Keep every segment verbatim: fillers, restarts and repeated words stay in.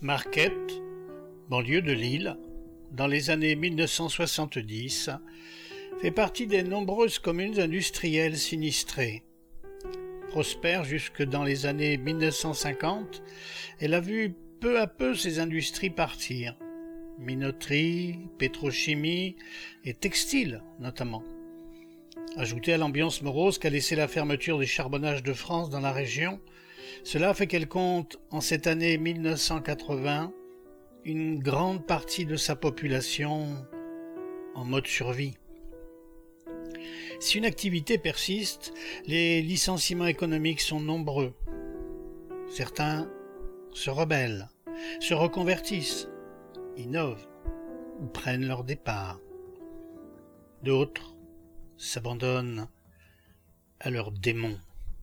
Marquette, banlieue de Lille, dans les années mille neuf cent soixante-dix, fait partie des nombreuses communes industrielles sinistrées. Prospère jusque dans les années mille neuf cent cinquante, elle a vu peu à peu ses industries partir. Minoterie, pétrochimie et textile notamment. Ajoutée à l'ambiance morose qu'a laissé la fermeture des charbonnages de France dans la région, cela fait qu'elle compte, en cette année mille neuf cent quatre-vingts, une grande partie de sa population en mode survie. Si une activité persiste, les licenciements économiques sont nombreux. Certains se rebellent, se reconvertissent, innovent ou prennent leur départ. D'autres s'abandonnent à leurs démons.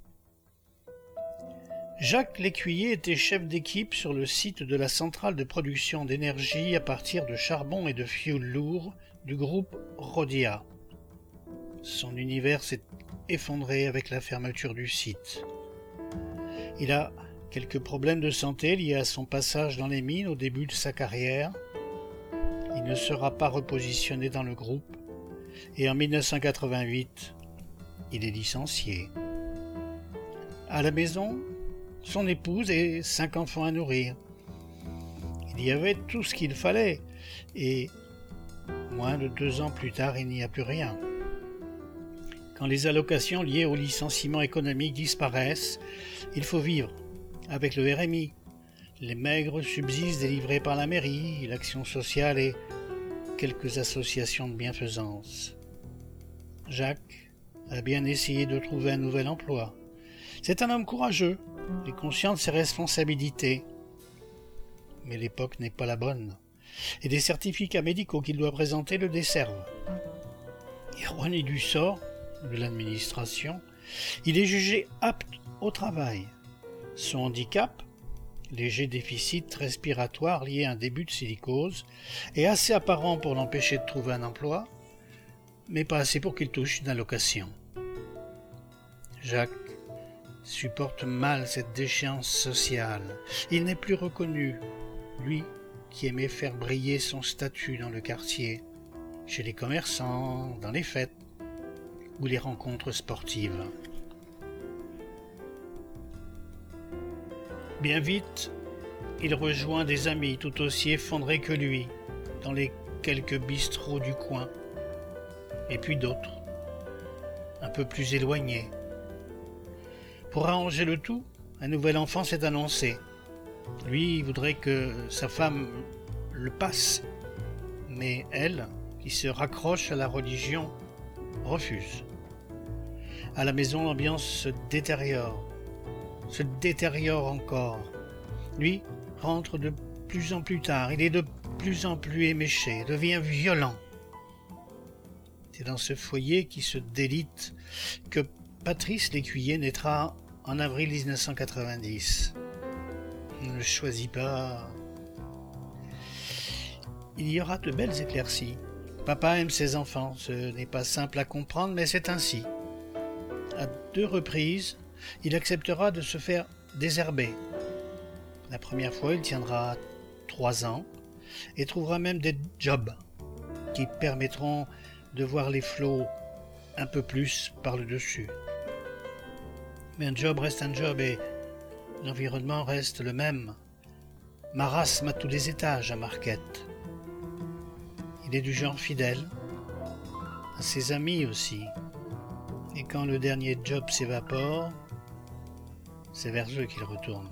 Jacques Lécuyer était chef d'équipe sur le site de la centrale de production d'énergie à partir de charbon et de fioul lourd du groupe Rhodia. Son univers s'est effondré avec la fermeture du site. Il a quelques problèmes de santé liés à son passage dans les mines au début de sa carrière. Il ne sera pas repositionné dans le groupe et en mille neuf cent quatre-vingt-huit, il est licencié. À la maison, son épouse et cinq enfants à nourrir. Il y avait tout ce qu'il fallait et moins de deux ans plus tard, il n'y a plus rien. Quand les allocations liées au licenciement économique disparaissent, il faut vivre avec le R M I, les maigres subsides délivrés par la mairie, l'action sociale et quelques associations de bienfaisance. Jacques a bien essayé de trouver un nouvel emploi. C'est un homme courageux et conscient de ses responsabilités. Mais l'époque n'est pas la bonne, et des certificats médicaux qu'il doit présenter le desservent. Ironie du sort de l'administration, il est jugé apte au travail. Son handicap, léger déficit respiratoire lié à un début de silicose, est assez apparent pour l'empêcher de trouver un emploi, mais pas assez pour qu'il touche une allocation. Jacques supporte mal cette déchéance sociale. Il n'est plus reconnu, lui qui aimait faire briller son statut dans le quartier, chez les commerçants, dans les fêtes ou les rencontres sportives. Bien vite, il rejoint des amis tout aussi effondrés que lui, dans les quelques bistrots du coin, et puis d'autres, un peu plus éloignés. Pour arranger le tout, un nouvel enfant s'est annoncé. Lui voudrait que sa femme le passe, mais elle, qui se raccroche à la religion, refuse. À la maison, l'ambiance se détériore, se détériore encore. Lui rentre de plus en plus tard, il est de plus en plus éméché, devient violent. C'est dans ce foyer qui se délite que Patrice Lécuyer naîtra en avril mille neuf cent quatre-vingt-dix. On ne choisit pas. Il y aura de belles éclaircies. Papa aime ses enfants, ce n'est pas simple à comprendre, mais c'est ainsi. À deux reprises, il acceptera de se faire désherber. La première fois, il tiendra trois ans et trouvera même des jobs qui permettront de voir les flots un peu plus par le dessus. Mais un job reste un job et l'environnement reste le même. Marasme à tous les étages à Marquette. Il est du genre fidèle, à ses amis aussi. Et quand le dernier job s'évapore, c'est vers eux qu'il retourne.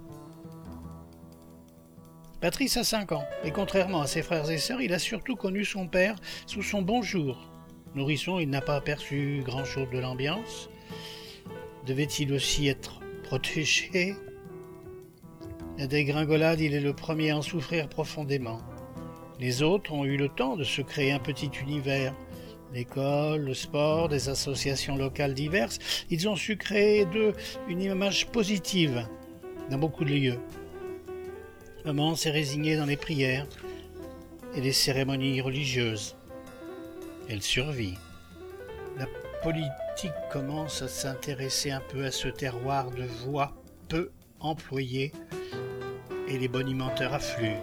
Patrice a cinq ans, et contrairement à ses frères et sœurs, il a surtout connu son père sous son bon jour. Nourrisson, il n'a pas aperçu grand-chose de l'ambiance. Devait-il aussi être protégé? La dégringolade, il est le premier à en souffrir profondément. Les autres ont eu le temps de se créer un petit univers. L'école, le sport, des associations locales diverses, ils ont su créer d'eux une image positive dans beaucoup de lieux. Maman s'est résignée dans les prières et les cérémonies religieuses. Elle survit. La politique commence à s'intéresser un peu à ce terroir de voix peu employées et les bonimenteurs affluent.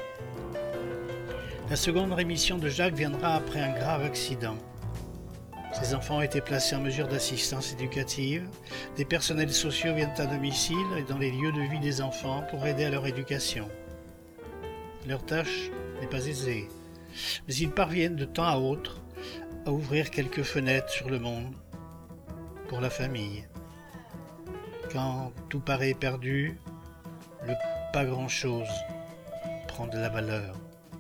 La seconde rémission de Jacques viendra après un grave accident. Ses enfants ont été placés en mesure d'assistance éducative. Des personnels sociaux viennent à domicile et dans les lieux de vie des enfants pour aider à leur éducation. Leur tâche n'est pas aisée, mais ils parviennent de temps à autre à ouvrir quelques fenêtres sur le monde pour la famille. Quand tout paraît perdu, le pas grand-chose prend de la valeur.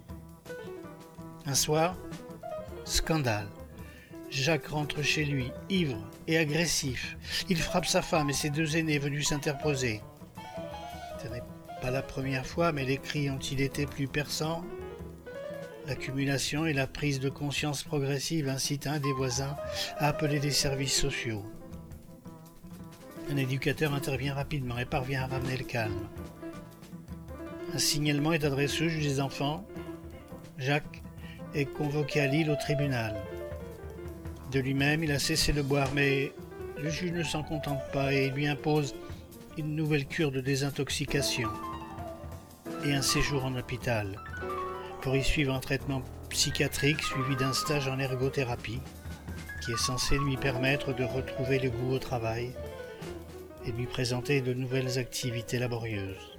Un soir, scandale. Jacques rentre chez lui, ivre et agressif. Il frappe sa femme et ses deux aînés venus s'interposer. Ce n'est pas la première fois, mais les cris ont-ils été plus perçants? L'accumulation et la prise de conscience progressive incitent un des voisins à appeler les services sociaux. Un éducateur intervient rapidement et parvient à ramener le calme. Un signalement est adressé au juge des enfants. Jacques est convoqué à Lille au tribunal. De lui-même, il a cessé de boire, mais le juge ne s'en contente pas et lui impose une nouvelle cure de désintoxication et un séjour en hôpital pour y suivre un traitement psychiatrique suivi d'un stage en ergothérapie qui est censé lui permettre de retrouver le goût au travail et lui présenter de nouvelles activités laborieuses.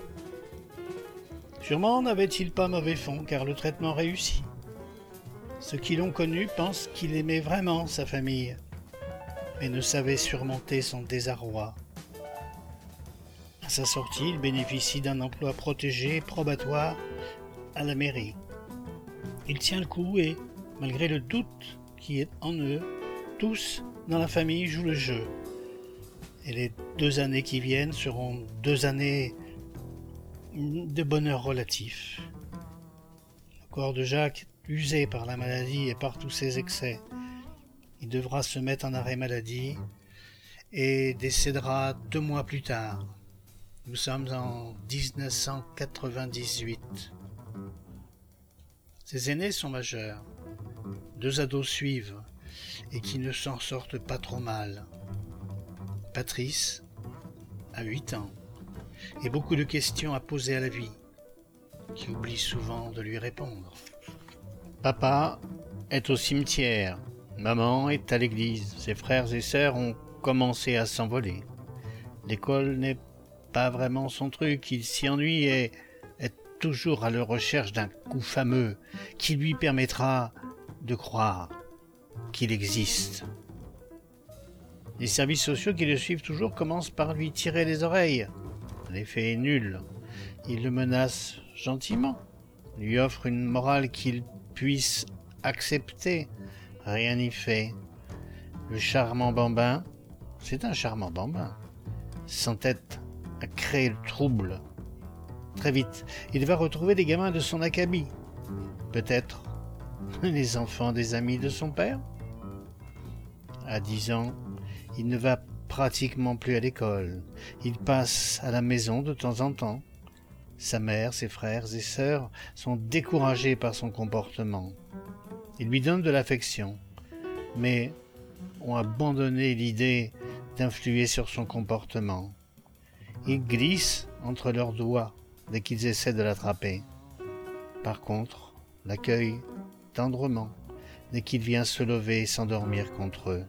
Sûrement n'avait-il pas mauvais fond car le traitement réussit. Ceux qui l'ont connu pensent qu'il aimait vraiment sa famille, mais ne savait surmonter son désarroi. À sa sortie, il bénéficie d'un emploi protégé et probatoire à la mairie. Il tient le coup et, malgré le doute qui est en eux, tous dans la famille jouent le jeu. Et les deux années qui viennent seront deux années de bonheur relatif. Le corps de Jacques usé par la maladie et par tous ses excès. Il devra se mettre en arrêt maladie et décédera deux mois plus tard. Nous sommes en dix-neuf cent quatre-vingt-dix-huit. Ses aînés sont majeurs. Deux ados suivent et qui ne s'en sortent pas trop mal. Patrice a huit ans et beaucoup de questions à poser à la vie, qui oublie souvent de lui répondre. Papa est au cimetière, maman est à l'église, ses frères et sœurs ont commencé à s'envoler. L'école n'est pas vraiment son truc, il s'y ennuie et est toujours à la recherche d'un coup fameux qui lui permettra de croire qu'il existe. Les services sociaux qui le suivent toujours commencent par lui tirer les oreilles. L'effet est nul. Ils le menacent gentiment, lui offrent une morale qu'il puisse accepter. Rien n'y fait. Le charmant bambin, c'est un charmant bambin, s'entête à créer le trouble. Très vite, il va retrouver les gamins de son acabit. Peut-être les enfants des amis de son père. À dix ans, il ne va pratiquement plus à l'école. Il passe à la maison de temps en temps. Sa mère, ses frères et sœurs sont découragés par son comportement. Ils lui donnent de l'affection, mais ont abandonné l'idée d'influer sur son comportement. Il glisse entre leurs doigts dès qu'ils essaient de l'attraper. Par contre, l'accueille tendrement dès qu'il vient se lever et s'endormir contre eux.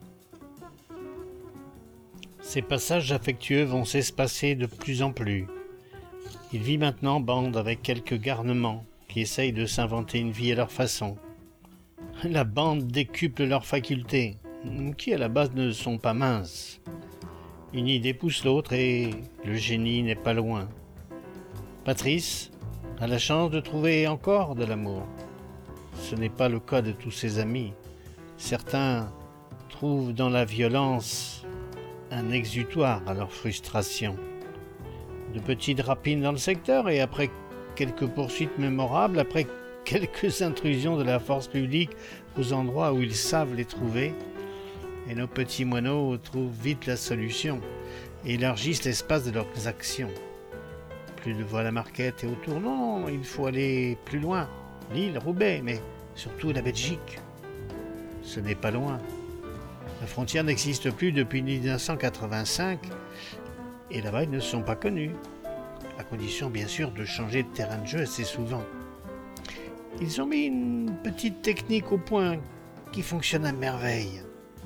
Ces passages affectueux vont s'espacer de plus en plus. Il vit maintenant bande avec quelques garnements qui essayent de s'inventer une vie à leur façon. La bande décuple leurs facultés, qui à la base ne sont pas minces. Une idée pousse l'autre et le génie n'est pas loin. Patrice a la chance de trouver encore de l'amour. Ce n'est pas le cas de tous ses amis. Certains trouvent dans la violence un exutoire à leur frustration. De petites rapines dans le secteur et après quelques poursuites mémorables, après quelques intrusions de la force publique aux endroits où ils savent les trouver, et nos petits moineaux trouvent vite la solution et élargissent l'espace de leurs actions. Plus de voies à la Marquette et autour, non, il faut aller plus loin, Lille, Roubaix, mais surtout la Belgique. Ce n'est pas loin. La frontière n'existe plus depuis mille neuf cent quatre-vingt-cinq et là-bas ils ne sont pas connus. à condition bien sûr de changer de terrain de jeu assez souvent. Ils ont mis une petite technique au point qui fonctionne à merveille.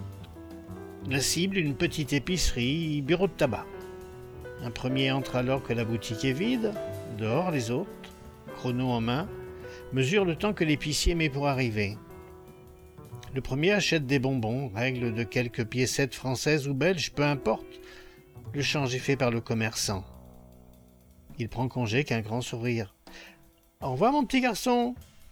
La cible, une petite épicerie, bureau de tabac. Un premier entre alors que la boutique est vide, dehors les autres, chrono en main, mesurent le temps que l'épicier met pour arriver. Le premier achète des bonbons, règle de quelques piécettes françaises ou belges, peu importe. Le change est fait par le commerçant. Il prend congé qu'un grand sourire. « Au revoir mon petit garçon !»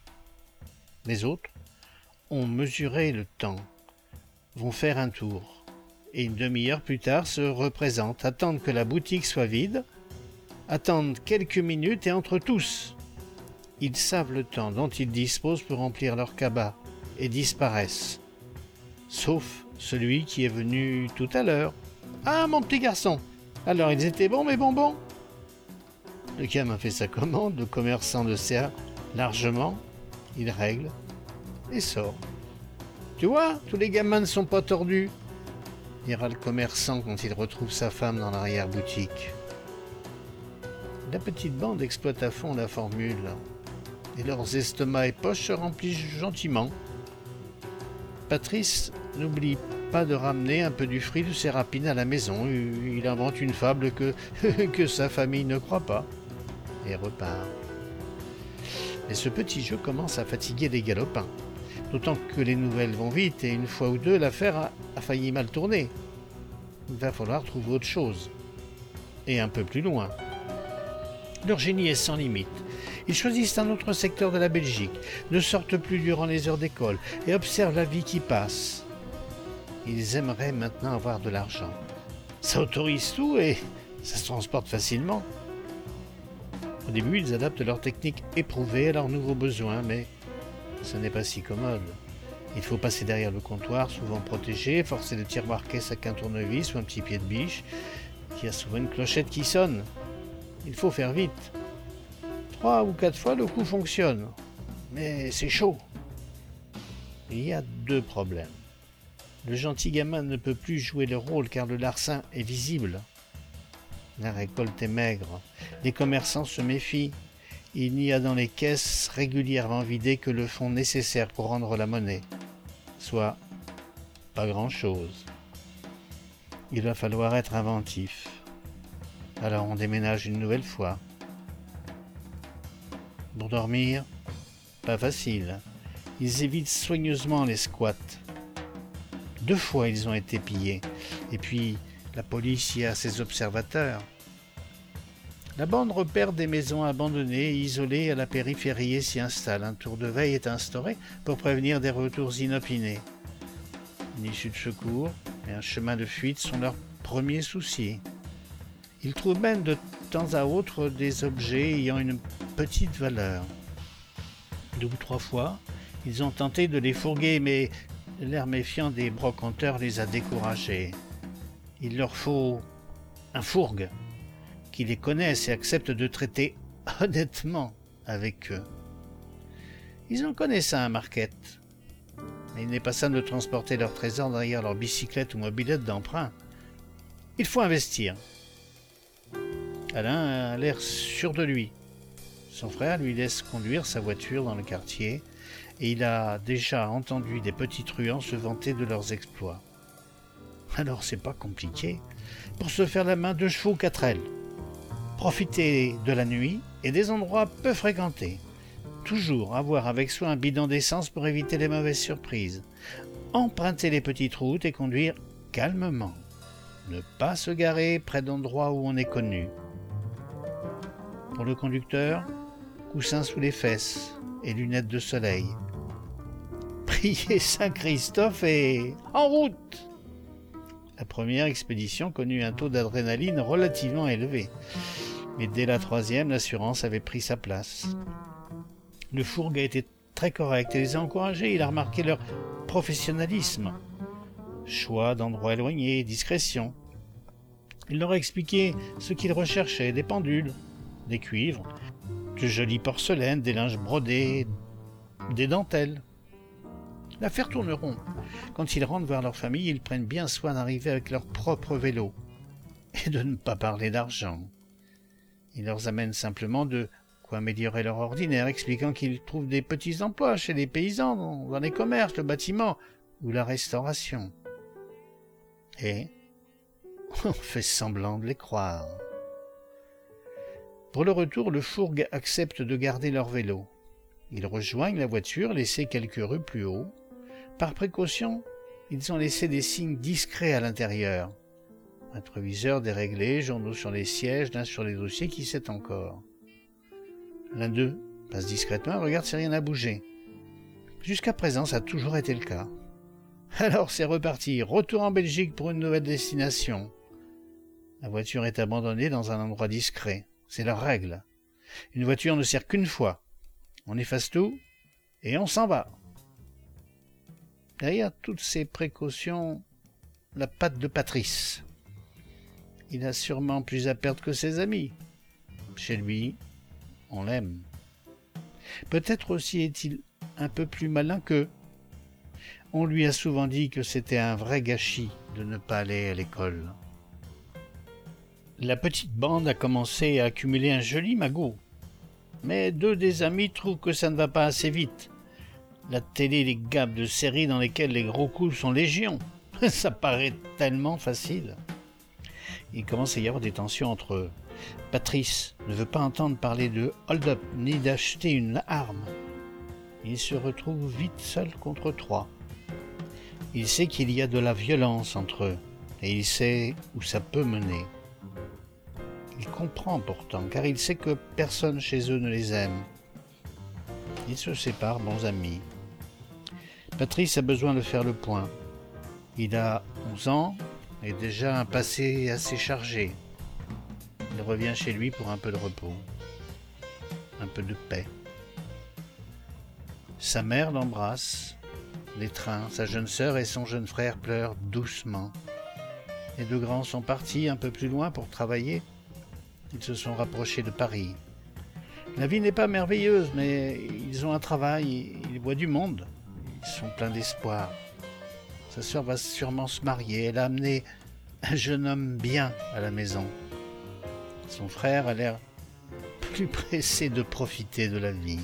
Les autres ont mesuré le temps, vont faire un tour, et une demi-heure plus tard se représentent, attendent que la boutique soit vide, attendent quelques minutes et entrent tous. Ils savent le temps dont ils disposent pour remplir leur cabas et disparaissent. Sauf celui qui est venu tout à l'heure. « Ah, mon petit garçon, alors ils étaient bons mes bonbons ?» Le gamin fait sa commande, le commerçant le sert largement, il règle et sort. « Tu vois, tous les gamins ne sont pas tordus !» dira le commerçant quand il retrouve sa femme dans l'arrière-boutique. La petite bande exploite à fond la formule, et leurs estomacs et poches se remplissent gentiment. Patrice n'oublie pas de ramener un peu du fruit de ses rapines à la maison. Il invente une fable que, que sa famille ne croit pas, et repart. Mais ce petit jeu commence à fatiguer les galopins, d'autant que les nouvelles vont vite, et une fois ou deux, l'affaire a, a failli mal tourner. Il va falloir trouver autre chose, et un peu plus loin. Leur génie est sans limite. Ils choisissent un autre secteur de la Belgique, ne sortent plus durant les heures d'école et observent la vie qui passe. Ils aimeraient maintenant avoir de l'argent. Ça autorise tout et ça se transporte facilement. Au début, ils adaptent leur technique éprouvée à leurs nouveaux besoins, mais ce n'est pas si commode. Il faut passer derrière le comptoir, souvent protégé, forcer le tiroir-caisse avec un tournevis ou un petit pied de biche, qui a souvent une clochette qui sonne. Il faut faire vite. Trois ou quatre fois, le coup fonctionne. Mais c'est chaud. Il y a deux problèmes. Le gentil gamin ne peut plus jouer le rôle car le larcin est visible. La récolte est maigre. Les commerçants se méfient. Il n'y a dans les caisses régulièrement vidées que le fonds nécessaire pour rendre la monnaie. Soit pas grand-chose. Il va falloir être inventif. Alors on déménage une nouvelle fois. Pour dormir, pas facile. Ils évitent soigneusement les squats. Deux fois ils ont été pillés. Et puis, la police y a ses observateurs. La bande repère des maisons abandonnées et isolées à la périphérie et s'y installe. Un tour de veille est instauré pour prévenir des retours inopinés. Une issue de secours et un chemin de fuite sont leurs premiers soucis. Ils trouvent même de temps à autre des objets ayant une petite valeur. Deux ou trois fois, ils ont tenté de les fourguer, mais l'air méfiant des brocanteurs les a découragés. Il leur faut un fourgue qui les connaisse et accepte de traiter honnêtement avec eux. Ils en connaissent un à Marquette, mais il n'est pas sain de transporter leur trésor derrière leur bicyclette ou mobilette d'emprunt. Il faut investir. Alain a l'air sûr de lui. Son frère lui laisse conduire sa voiture dans le quartier et il a déjà entendu des petits truands se vanter de leurs exploits. Alors c'est pas compliqué. Pour se faire la main, deux chevaux, quatre ailes. Profiter de la nuit et des endroits peu fréquentés. Toujours avoir avec soi un bidon d'essence pour éviter les mauvaises surprises. Emprunter les petites routes et conduire calmement. Ne pas se garer près d'endroits où on est connu. Pour le conducteur, coussin sous les fesses et lunettes de soleil. Priez Saint-Christophe et en route! La première expédition connut un taux d'adrénaline relativement élevé, mais dès la troisième, l'assurance avait pris sa place. Le fourgue a été très correct et les a encouragés. Il a remarqué leur professionnalisme. Choix d'endroits éloignés, discrétion. Il leur a expliqué ce qu'ils recherchaient, des pendules, des cuivres, de jolies porcelaines, des linges brodés, des dentelles. L'affaire tourne rond. Quand ils rentrent voir leur famille, ils prennent bien soin d'arriver avec leur propre vélo et de ne pas parler d'argent. Il leur amène simplement de quoi améliorer leur ordinaire, expliquant qu'ils trouvent des petits emplois chez les paysans, dans les commerces, le bâtiment ou la restauration. Et on fait semblant de les croire. Pour le retour, le fourgue accepte de garder leur vélo. Ils rejoignent la voiture, laissée quelques rues plus haut. Par précaution, ils ont laissé des signes discrets à l'intérieur. Rétroviseur déréglé, journaux sur les sièges, l'un sur les dossiers, qui sait encore. L'un d'eux passe discrètement et regarde si rien n'a bougé. Jusqu'à présent, ça a toujours été le cas. Alors c'est reparti, retour en Belgique pour une nouvelle destination. La voiture est abandonnée dans un endroit discret. C'est leur règle. Une voiture ne sert qu'une fois. On efface tout et on s'en va. Derrière toutes ces précautions, la patte de Patrice. Il a sûrement plus à perdre que ses amis. Chez lui, on l'aime. Peut-être aussi est-il un peu plus malin qu'eux. On lui a souvent dit que c'était un vrai gâchis de ne pas aller à l'école. La petite bande a commencé à accumuler un joli magot. Mais deux des amis trouvent que ça ne va pas assez vite. La télé les gabe de séries dans lesquelles les gros coups sont légion. Ça paraît tellement facile. Il commence à y avoir des tensions entre eux. Patrice ne veut pas entendre parler de hold-up ni d'acheter une arme. Il se retrouve vite seul contre trois. Il sait qu'il y a de la violence entre eux et il sait où ça peut mener. Il comprend pourtant, car il sait que personne chez eux ne les aime. Ils se séparent, bons amis. Patrice a besoin de faire le point. Il a onze ans et déjà un passé assez chargé. Il revient chez lui pour un peu de repos, un peu de paix. Sa mère l'embrasse, l'étreint, sa jeune sœur et son jeune frère pleurent doucement. Les deux grands sont partis un peu plus loin pour travailler. Ils se sont rapprochés de Paris. La vie n'est pas merveilleuse, mais ils ont un travail, ils voient du monde. Ils sont pleins d'espoir. Sa sœur va sûrement se marier. Elle a amené un jeune homme bien à la maison. Son frère a l'air plus pressé de profiter de la vie.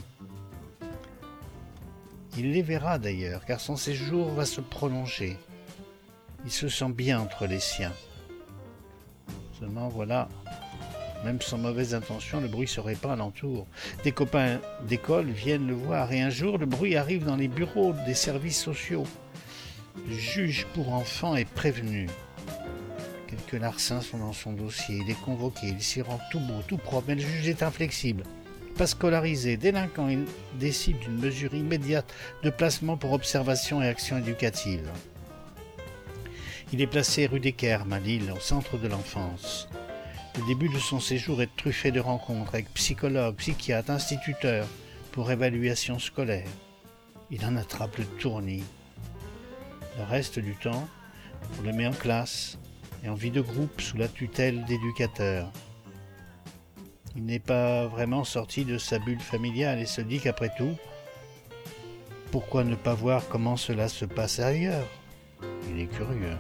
Il les verra d'ailleurs, car son séjour va se prolonger. Il se sent bien entre les siens. Seulement voilà, même sans mauvaise intention, le bruit se répand alentour. Des copains d'école viennent le voir et un jour, le bruit arrive dans les bureaux des services sociaux. Le juge pour enfants est prévenu. Quelques larcins sont dans son dossier. Il est convoqué, il s'y rend tout beau, tout propre, mais le juge est inflexible. Pas scolarisé, délinquant, il décide d'une mesure immédiate de placement pour observation et action éducative. Il est placé rue des Kermes, à Lille, au centre de l'enfance. Le début de son séjour est truffé de rencontres avec psychologues, psychiatres, instituteurs pour évaluation scolaire. Il en attrape le tournis. Le reste du temps, on le met en classe et en vie de groupe sous la tutelle d'éducateurs. Il n'est pas vraiment sorti de sa bulle familiale et se dit qu'après tout, pourquoi ne pas voir comment cela se passe ailleurs? Il est curieux.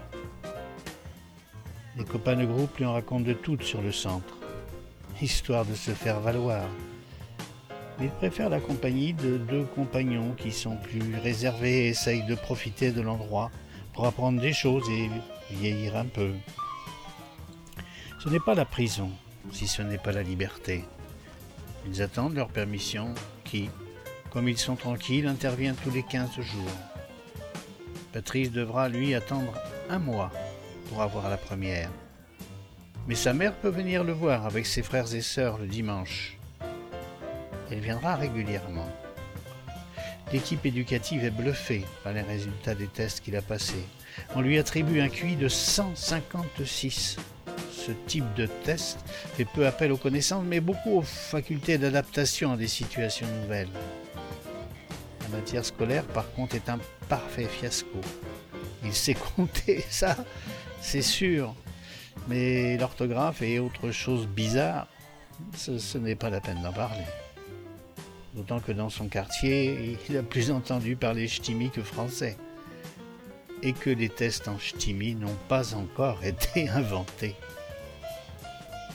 Les copains de groupe lui en racontent de toutes sur le centre, histoire de se faire valoir. Il préfère la compagnie de deux compagnons qui sont plus réservés et essayent de profiter de l'endroit pour apprendre des choses et vieillir un peu. Ce n'est pas la prison, si ce n'est pas la liberté. Ils attendent leur permission qui, comme ils sont tranquilles, intervient tous les quinze jours. Patrice devra, lui, attendre un mois pour avoir la première. Mais sa mère peut venir le voir avec ses frères et sœurs le dimanche. Elle viendra régulièrement. L'équipe éducative est bluffée par les résultats des tests qu'il a passés. On lui attribue un Q I de cent cinquante-six. Ce type de test fait peu appel aux connaissances, mais beaucoup aux facultés d'adaptation à des situations nouvelles. La matière scolaire, par contre, est un parfait fiasco. Il sait compter, ça, c'est sûr. Mais l'orthographe et autres choses bizarres, ce, ce n'est pas la peine d'en parler. D'autant que dans son quartier, il a plus entendu parler ch'timi que français. Et que les tests en ch'timi n'ont pas encore été inventés.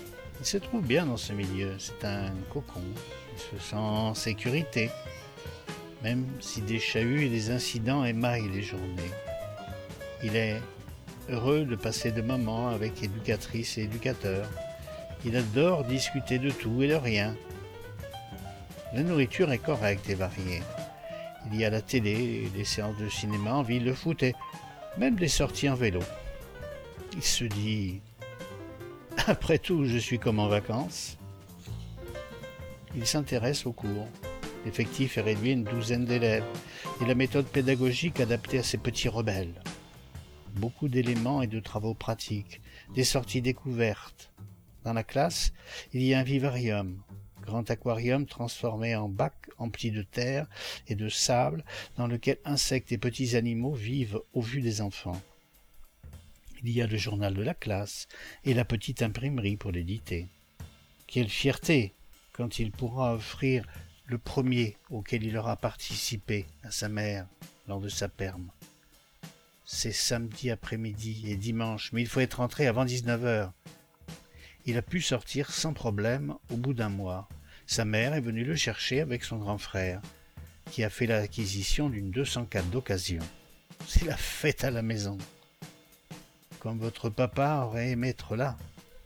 Il se trouve bien dans ce milieu, c'est un cocon, il se sent en sécurité, même si des chahuts et des incidents émaillent les journées. Il est heureux de passer de moments avec éducatrices et éducateurs. Il adore discuter de tout et de rien. La nourriture est correcte et variée. Il y a la télé, des séances de cinéma en ville, le foot et même des sorties en vélo. Il se dit « Après tout, je suis comme en vacances ». Il s'intéresse aux cours. L'effectif est réduit à une douzaine d'élèves et la méthode pédagogique adaptée à ces petits rebelles. Beaucoup d'éléments et de travaux pratiques, des sorties découvertes. Dans la classe, il y a un vivarium, grand aquarium transformé en bac empli de terre et de sable dans lequel insectes et petits animaux vivent au vu des enfants. Il y a le journal de la classe et la petite imprimerie pour l'éditer. Quelle fierté quand il pourra offrir le premier auquel il aura participé à sa mère lors de sa perme. C'est samedi après-midi et dimanche, mais il faut être rentré avant dix-neuf heures. Il a pu sortir sans problème au bout d'un mois. Sa mère est venue le chercher avec son grand frère, qui a fait l'acquisition d'une deux cent quatre d'occasion. C'est la fête à la maison. Comme votre papa aurait aimé être là.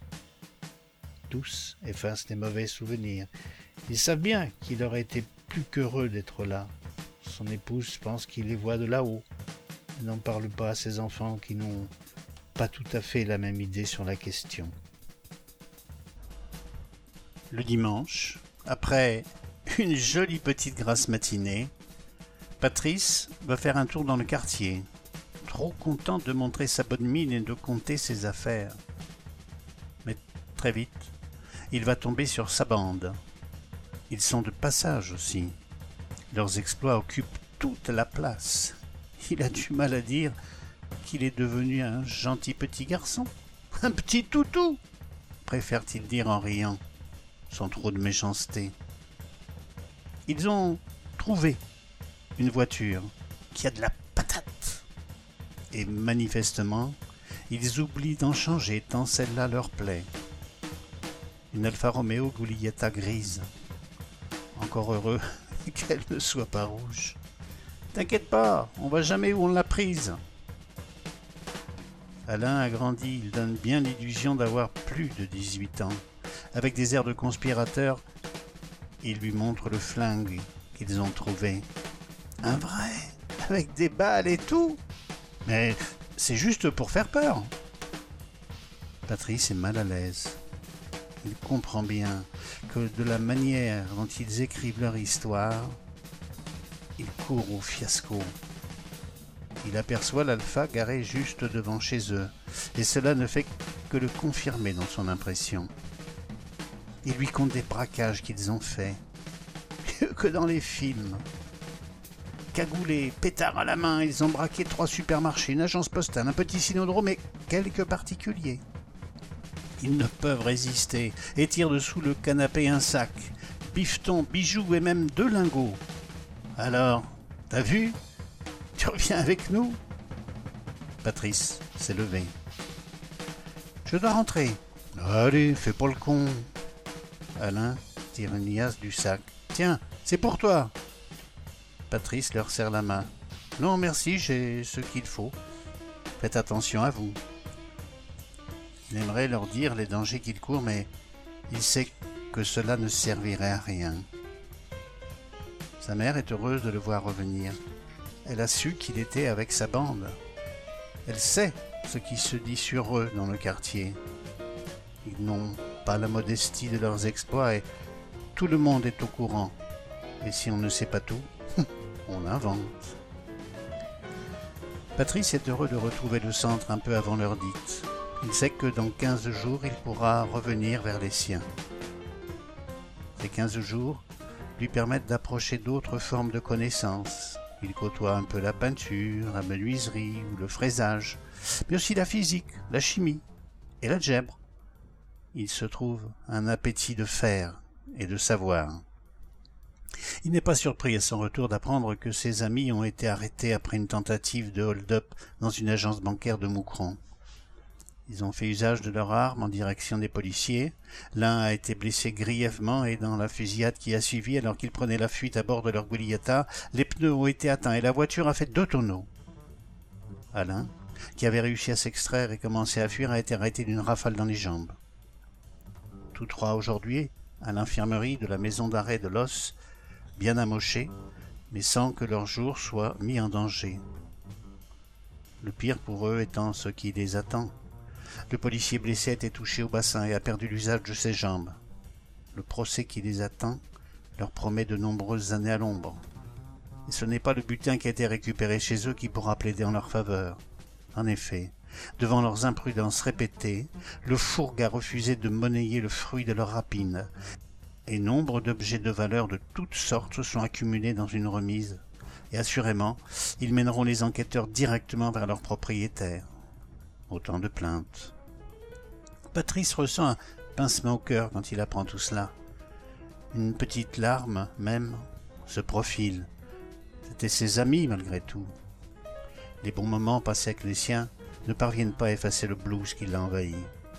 Tous effacent les mauvais souvenirs. Ils savent bien qu'il aurait été plus qu'heureux d'être là. Son épouse pense qu'il les voit de là-haut. Il n'en parle pas à ses enfants qui n'ont pas tout à fait la même idée sur la question. Le dimanche, après une jolie petite grasse matinée, Patrice va faire un tour dans le quartier, trop content de montrer sa bonne mine et de compter ses affaires. Mais très vite, il va tomber sur sa bande. Ils sont de passage aussi. Leurs exploits occupent toute la place. Il a du mal à dire qu'il est devenu un gentil petit garçon. Un petit toutou, préfère-t-il dire en riant, sans trop de méchanceté. Ils ont trouvé une voiture qui a de la patate. Et manifestement, ils oublient d'en changer tant celle-là leur plaît. Une Alfa Romeo Giulietta grise. Encore heureux qu'elle ne soit pas rouge. T'inquiète pas, on va jamais où on l'a prise. Alain a grandi, il donne bien l'illusion d'avoir plus de dix-huit ans. Avec des airs de conspirateur, il lui montre le flingue qu'ils ont trouvé. Un vrai, avec des balles et tout. Mais c'est juste pour faire peur. Patrice est mal à l'aise. Il comprend bien que de la manière dont ils écrivent leur histoire, il court au fiasco. Il aperçoit l'Alpha garé juste devant chez eux, et cela ne fait que le confirmer dans son impression. Il lui compte des braquages qu'ils ont faits, mieux que dans les films. Cagoulés, pétards à la main, ils ont braqué trois supermarchés, une agence postale, un petit cynodrome et quelques particuliers. Ils ne peuvent résister et tirent dessous le canapé un sac, bifton, bijoux et même deux lingots. Alors, t'as vu? Tu reviens avec nous? Patrice s'est levé. Je dois rentrer. Allez, fais pas le con. Alain tire une liasse du sac. Tiens, c'est pour toi. Patrice leur serre la main. Non, merci, j'ai ce qu'il faut. Faites attention à vous. Il aimerait leur dire les dangers qu'il court, mais il sait que cela ne servirait à rien. Sa mère est heureuse de le voir revenir. Elle a su qu'il était avec sa bande. Elle sait ce qui se dit sur eux dans le quartier. Ils n'ont pas la modestie de leurs exploits et tout le monde est au courant. Et si on ne sait pas tout, on invente. Patrice est heureux de retrouver le centre un peu avant l'heure dite. Il sait que dans quinze jours, il pourra revenir vers les siens. Ces quinze jours lui permettent d'approcher d'autres formes de connaissances. Il côtoie un peu la peinture, la menuiserie ou le fraisage, mais aussi la physique, la chimie et l'algèbre. Il se trouve un appétit de faire et de savoir. Il n'est pas surpris à son retour d'apprendre que ses amis ont été arrêtés après une tentative de hold-up dans une agence bancaire de Moucron. Ils ont fait usage de leurs armes en direction des policiers. L'un a été blessé grièvement et dans la fusillade qui a suivi, alors qu'ils prenaient la fuite à bord de leur Giulietta, les pneus ont été atteints et la voiture a fait deux tonneaux. Alain, qui avait réussi à s'extraire et commencé à fuir, a été arrêté d'une rafale dans les jambes. Tous trois aujourd'hui à l'infirmerie de la maison d'arrêt de l'Os, bien amochés, mais sans que leur jour soit mis en danger. Le pire pour eux étant ce qui les attend. Le policier blessé a été touché au bassin et a perdu l'usage de ses jambes. Le procès qui les attend leur promet de nombreuses années à l'ombre. Et ce n'est pas le butin qui a été récupéré chez eux qui pourra plaider en leur faveur. En effet, devant leurs imprudences répétées, le fourgue a refusé de monnayer le fruit de leur rapine, et nombre d'objets de valeur de toutes sortes se sont accumulés dans une remise, et assurément, ils mèneront les enquêteurs directement vers leurs propriétaires. Autant de plaintes. Patrice ressent un pincement au cœur quand il apprend tout cela. Une petite larme, même, se profile. C'étaient ses amis, malgré tout. Les bons moments passés avec les siens ne parviennent pas à effacer le blues qui l'a envahi.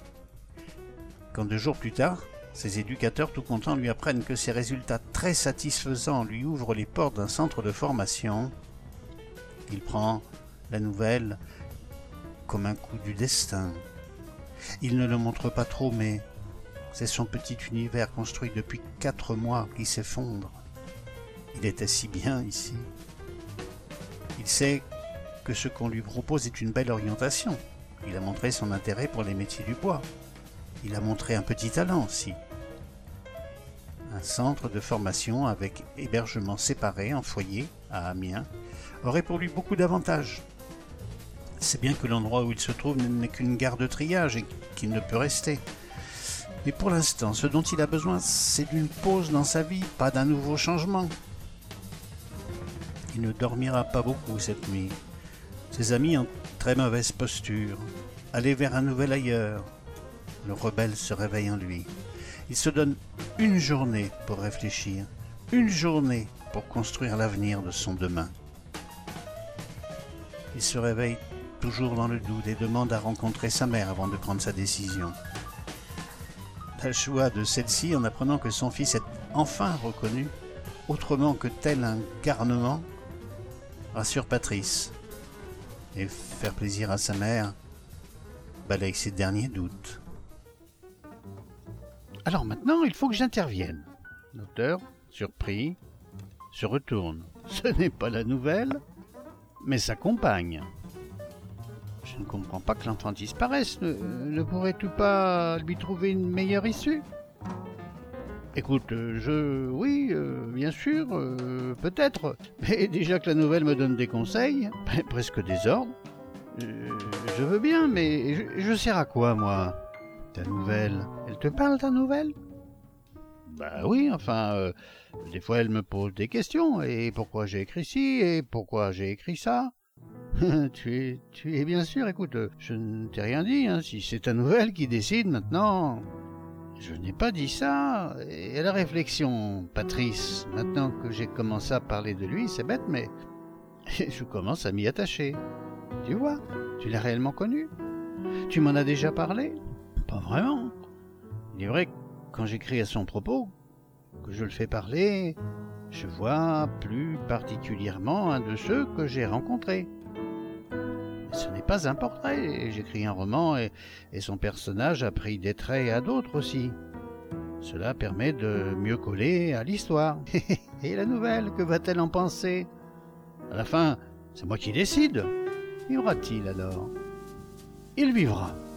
Quand deux jours plus tard, ses éducateurs tout contents lui apprennent que ses résultats très satisfaisants lui ouvrent les portes d'un centre de formation, il prend la nouvelle comme un coup du destin. Il ne le montre pas trop, mais c'est son petit univers construit depuis quatre mois qui s'effondre. Il était si bien ici. Il sait que ce qu'on lui propose est une belle orientation. Il a montré son intérêt pour les métiers du bois. Il a montré un petit talent aussi. Un centre de formation avec hébergement séparé en foyer à Amiens aurait pour lui beaucoup d'avantages. C'est bien que l'endroit où il se trouve n'est qu'une gare de triage et qu'il ne peut rester. Mais pour l'instant, ce dont il a besoin, c'est d'une pause dans sa vie, pas d'un nouveau changement. Il ne dormira pas beaucoup cette nuit. Ses amis ont très mauvaise posture. Aller vers un nouvel ailleurs. Le rebelle se réveille en lui. Il se donne une journée pour réfléchir, une journée pour construire l'avenir de son demain. Il se réveille toujours dans le doute et demande à rencontrer sa mère avant de prendre sa décision. La joie de celle-ci en apprenant que son fils est enfin reconnu, autrement que tel un garnement, rassure Patrice. Et faire plaisir à sa mère balaye ses derniers doutes. Alors maintenant, il faut que j'intervienne. L'auteur, surpris, se retourne. Ce n'est pas la nouvelle, mais sa compagne. Je ne comprends pas que l'enfant disparaisse. Ne, ne pourrais-tu pas lui trouver une meilleure issue ? Écoute, je... Oui, euh, bien sûr, euh, peut-être. Mais déjà que la nouvelle me donne des conseils, presque des ordres, euh, je veux bien, mais je, je sers à quoi, moi ? Ta nouvelle, elle te parle, ta nouvelle ? Bah oui, enfin, euh, des fois elle me pose des questions. Et pourquoi j'ai écrit ci ? Et pourquoi j'ai écrit ça ? tu es, tu es bien sûr, écoute, je ne t'ai rien dit, hein, si c'est ta nouvelle qui décide maintenant. Je n'ai pas dit ça. Et la réflexion, Patrice, maintenant que j'ai commencé à parler de lui, c'est bête, mais je commence à m'y attacher. Tu vois, tu l'as réellement connu ? Tu m'en as déjà parlé ? Pas vraiment. Il est vrai que quand j'écris à son propos, que je le fais parler, je vois plus particulièrement un de ceux que j'ai rencontrés. Ce n'est pas un portrait, j'écris un roman et, et son personnage a pris des traits à d'autres aussi. Cela permet de mieux coller à l'histoire. Et la nouvelle, que va-t-elle en penser ? À la fin, c'est moi qui décide. Y aura-t-il alors ? Il vivra.